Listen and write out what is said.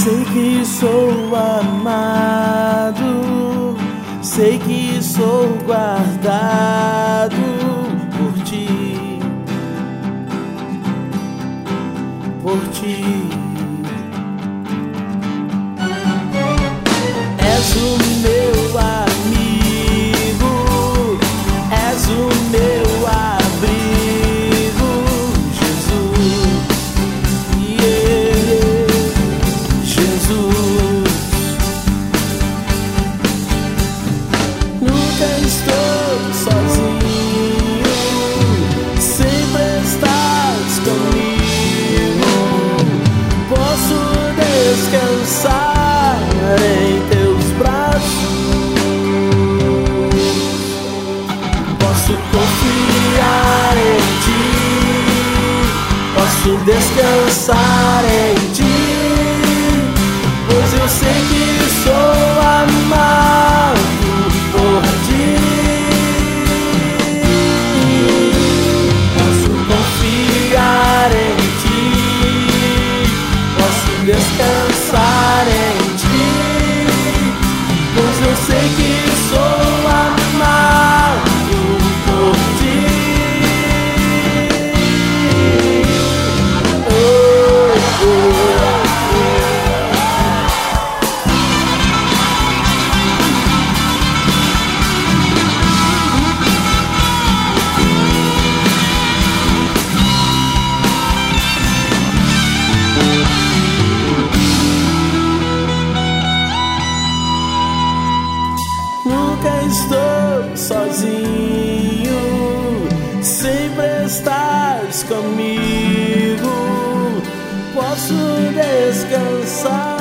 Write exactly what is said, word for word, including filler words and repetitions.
Sei que sou amado, sei que sou guardado por ti, por ti. És o meu amigo, és o meu abrigo, Jesus, yeah, Jesus. Nunca estou sozinho, sempre estás comigo. Posso descansar em teus braços, posso confiar em ti, posso descansar em ti, pois eu sei que sou amado por ti. Posso confiar em ti, posso descansar em ti, pois eu sei que sou amado por ti. Oh, oh, oh. Nunca estou sozinho, sempre estás comigo. Posso descansar